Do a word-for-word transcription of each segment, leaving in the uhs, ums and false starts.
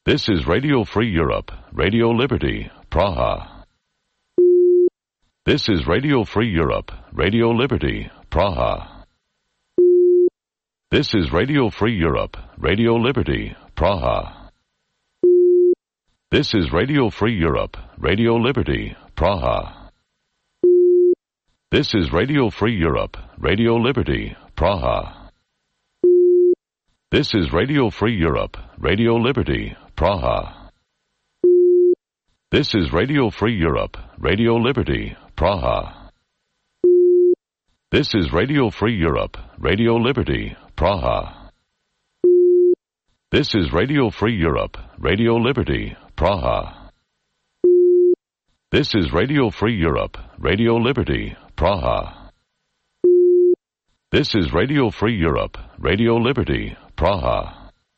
This is Radio Free Europe, Radio Liberty, Praha. This is Radio Free Europe, Radio Liberty, Praha. This is Radio Free Europe, Radio Liberty, Praha. This is Radio Free Europe, Radio Liberty, Praha. This is Radio Free Europe, Radio Liberty, Praha. This is Radio Free Europe, Radio Liberty, Praha. This is Radio Free Europe, Radio Liberty, Praha. This is Radio Free Europe, Radio Liberty, Praha. This is Radio Free Europe, Radio Liberty, Praha. This is Radio Free Europe, Radio Liberty, Praha. This is Radio Free Europe, Radio Liberty, Praha.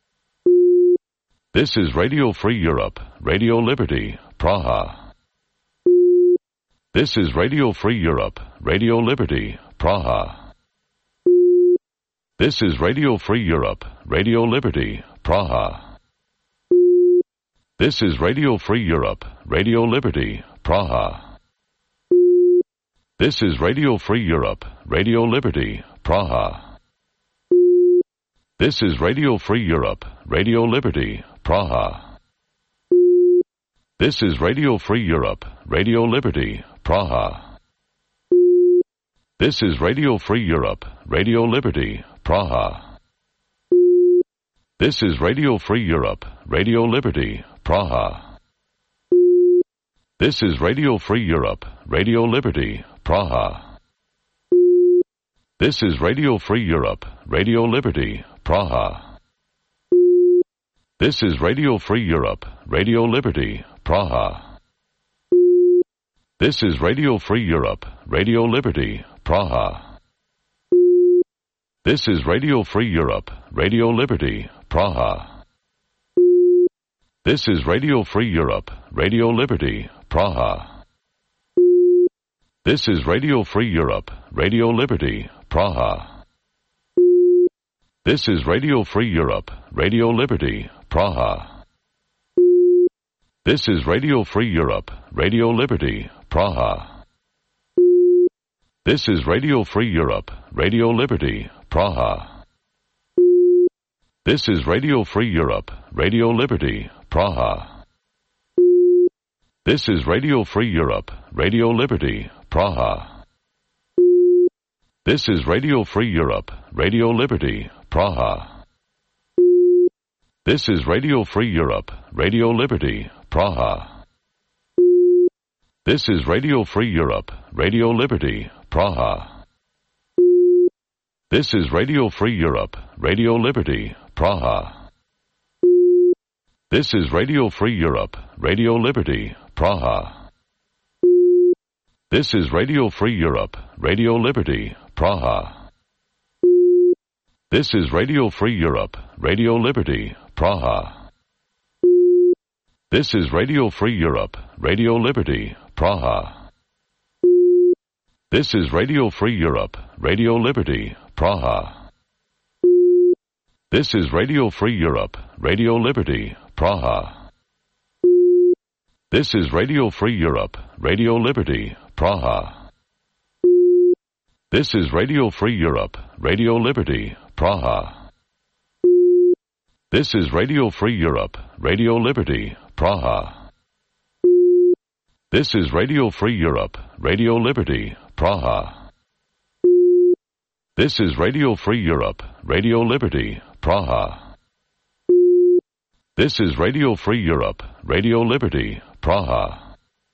This is Radio Free Europe, Radio Liberty, Praha. This is Radio Free Europe, Radio Liberty, Praha. This is Radio Free Europe, Radio Liberty, Praha. This is Radio Free Europe, Radio Liberty, Praha. This is Radio Free Europe, Radio Liberty, Praha. This is Radio Free Europe, Radio Liberty, Praha. This is Radio Free Europe, Radio Liberty, Praha. This is Radio Free Europe, Radio Liberty, Praha. This is Radio Free Europe, Radio Liberty, Praha. This is Radio Free Europe, Radio Liberty, Praha. This is Radio Free Europe, Radio Liberty, Praha. This is Radio Free Europe, Radio Liberty, Praha. This is Radio Free Europe, Radio Liberty, Praha. This is Radio Free Europe, Radio Liberty, Praha. This is Radio Free Europe, Radio Liberty, Praha. This is Radio Free Europe, Radio Liberty, Praha. This is Radio Free Europe, Radio Liberty, Praha. This is Radio Free Europe, Radio Liberty, Praha. This is Radio Free Europe, Radio Liberty, Praha. This is Radio Free Europe, Radio Liberty, Praha. This is Radio Free Europe, Radio Liberty, Praha. This is Radio Free Europe, Radio Liberty, Praha. This is Radio Free Europe, Radio Liberty, Praha. This is Radio Free Europe, Radio Liberty, Praha. This is Radio Free Europe, Radio Liberty, Praha. This is Radio Free Europe, Radio Liberty, Praha. This is Radio Free Europe, Radio Liberty, Praha. This is Radio Free Europe, Radio Liberty, Praha. This is Radio Free Europe, Radio Liberty, Praha. This is Radio Free Europe, Radio Liberty, Praha. This is Radio Free Europe, Radio Liberty, Praha. This is Radio Free Europe, Radio Liberty, Praha. This is Radio Free Europe, Radio Liberty, Praha. This is Radio Free Europe, Radio Liberty, Praha. This is Radio Free Europe, Radio Liberty, Praha. This is Radio Free Europe, Radio Liberty, Praha. This is Radio Free Europe, Radio Liberty, Praha.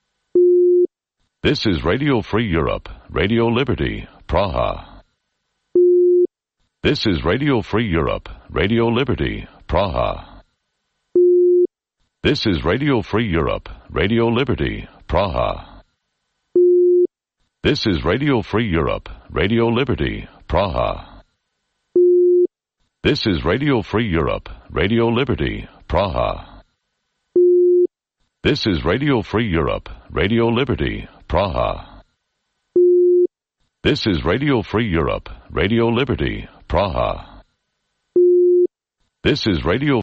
This is Radio Free Europe, Radio Liberty, Praha. This is Radio Free Europe, Radio Liberty, Praha. This is Radio Free Europe, Radio Liberty, Praha. This is Radio Free Europe, Radio Liberty, Praha. This is Radio Free Europe, Radio Liberty, Praha. This is Radio Free Europe, Radio Liberty, Praha. This is Radio Free Europe, Radio Liberty, Praha. This is Radio